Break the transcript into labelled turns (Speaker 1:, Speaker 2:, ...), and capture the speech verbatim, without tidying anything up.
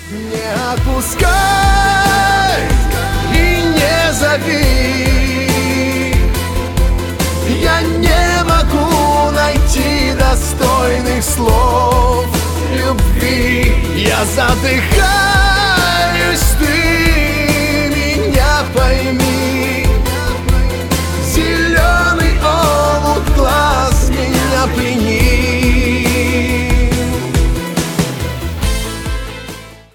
Speaker 1: Не отпускай и не зови. Я не могу найти достойных слов любви. Я задыхаюсь, ты меня пойми.